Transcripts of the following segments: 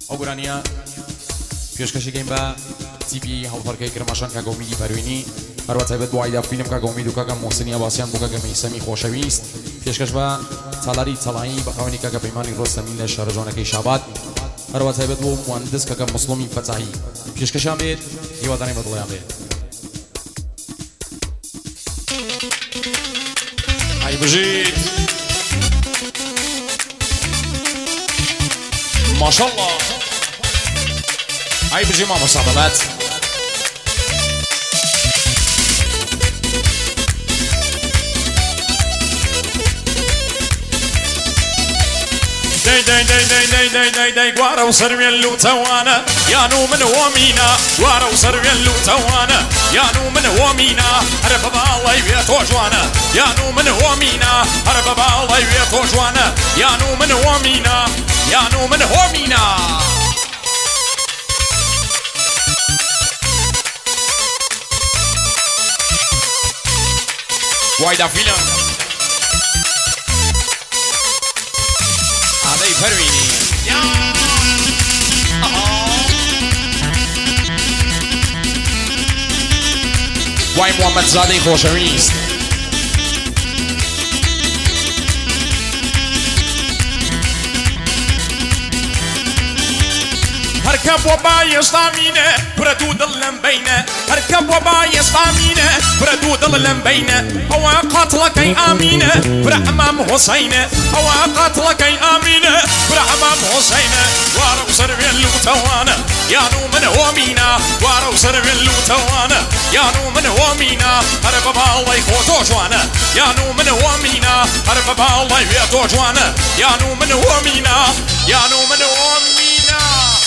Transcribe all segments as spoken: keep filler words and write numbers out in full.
ئەوگرانیە پێشکەشەکەین بە تیڤی هەڵفەرکەی کرماشان کاکە ئومیدی پەروینی هەروە تایبەت بۆ ئایدا فیلم کاکە ئومید و کاکە محسنی عەباسیان بۆ کاکە مەیسەمی خۆشەویست پێشکەش بە تالاری تەڵایی بە خاوەنی کاکە پەیمانی ڕۆستەمی لە شارە جوانەکەی شابات هەروە تایبەت بۆ موهەندس کاکە مسلمی فەتاحی پێشکەشیان بێت هیوادارین بە دڵیان بێت ئای بژیت ماشاءالله ئای بژی مامۆستا بەبەت داي داي داي داي داي داي داي داي قوارا وسروي اللو توانا يا نو من ومينا قوارا وسروي اللو توانا يا نو من ومينا عرف بالله يبيت وجوانا يا نو من ومينا عرف بالله يبيت وجوانا يا نو من ومينا يا نو من ومينا وايدا فيلم هذا يفرويني يا واي محمد زادي خوشويست هركب وبايس طامينه بردو ضلن بينه هركب وبايس طامينه بردو ضلن بينه هو قاتلك اي امينه برحمام حسينه هو قاتلك اي امينه برحمام حسينه وارو سربي اللوتوانا يا نو من ومينا وارو سربي اللوتوانا يا نو من ومينا هرب بالله يخوتو جوانا يا نو من ومينا هرب بالله يخوتو جوانا يا نو من ومينا يا نو من ومينا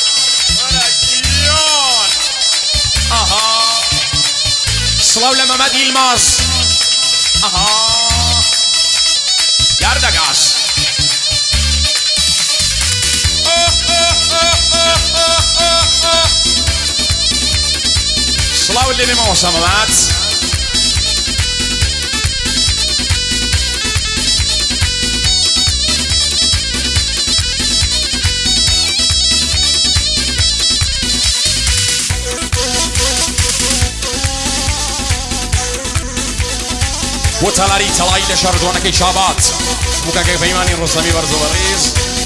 اها سلاو لمحمد يلماس اها ياردقاس سلاو اللي موسى مات وتلاري تلاي لشار جوانكي شابات وكاكي فيماني رسمي برزو بريز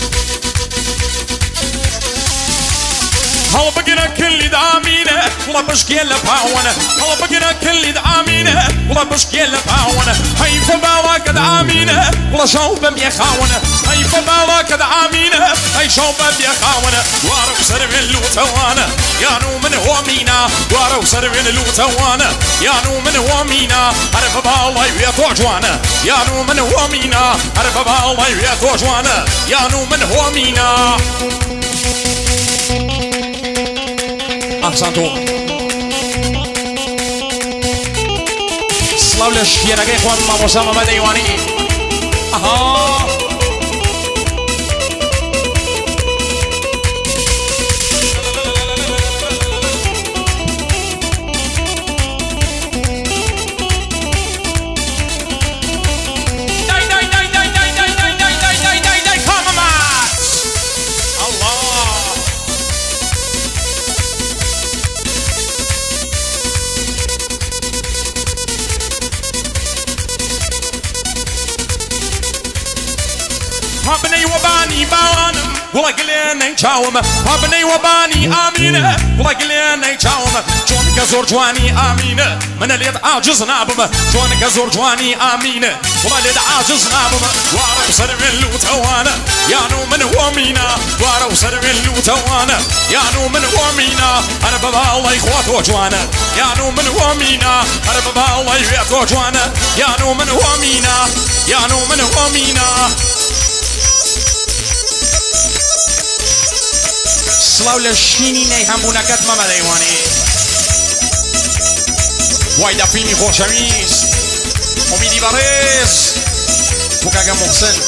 هلا بقينا كل دامينه ولا بشكي لباونه هلا بقينا كل دامينه ولا بشكي لباونه هاي فبالك دامينه ولا شوبه بيخاونه هاي فبالك دامينه هاي شوبه بيخاونه وارو سربي اللوتوانا يا نو من ومينا وارو سربي اللوتوانا يا نو من ومينا عرف بالله يبيتو جوانا يا نو من ومينا عرف بالله يبيتو جوانا يا نو من ومينا أحسنتم سلاو للشيرة إخوان ما مسامة ما ديواني أها هابني وباني بانم ولا قلينا يجاوم هابني وباني آمينة ولا قلينا يجاوم جون كزور جواني آمينة من اللي عاجز نابم جون كزور جواني آمينة ولا اللي عاجز نابم وارو سرب اللوتوانا يا نو من ومينا وارو سرب اللوتوانا يا نو من ومينا أنا بابا الله يخوات وجوانا يا نو من ومينا أنا بابا الله يخوات وجوانا يا نو من ومينا يا نو من ومينا سلاو للشيني نيهم بونكت ماما ديواني وايدا فيلمي خوشويس أميدي باريس وكاكا محسن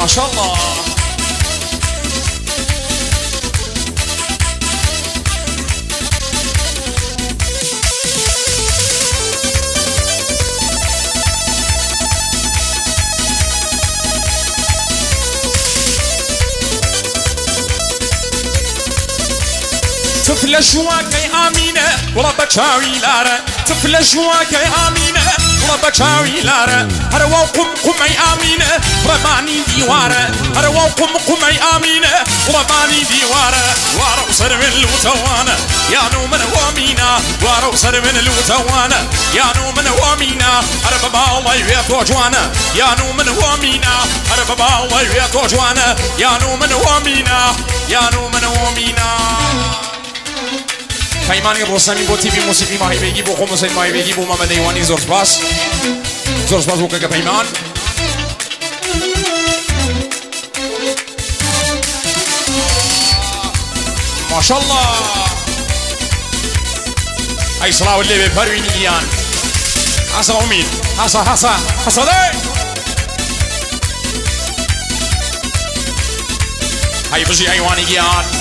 ما شاء الله تفل شواكي آمينة ولا بتشاوي لارا تفل شواكي آمينة ولا بتشاوي لارا هروا قم قمي آمينة رماني ديوارا هروا قم قمي آمينة رماني ديوارا وارا وصر من الوتوانا يا نو من وامينا وارا وصر من الوتوانا يا نو من وامينا هرب بالله يا جوانا يا نو من وامينا هرب بالله يا جوانا يا نو من وامينا يا نو من وامينا پیمانی روسانی با تیوی موسیقی ماهی بگی با خود حسین ماهی بگی با محمد ایوانی زور سپاس زور سپاس بو که پیمان ماشاءالله ای صلاح اللي به پروینی گیان حسن امید حسن حسن حسن ای بجی ایوانی گیان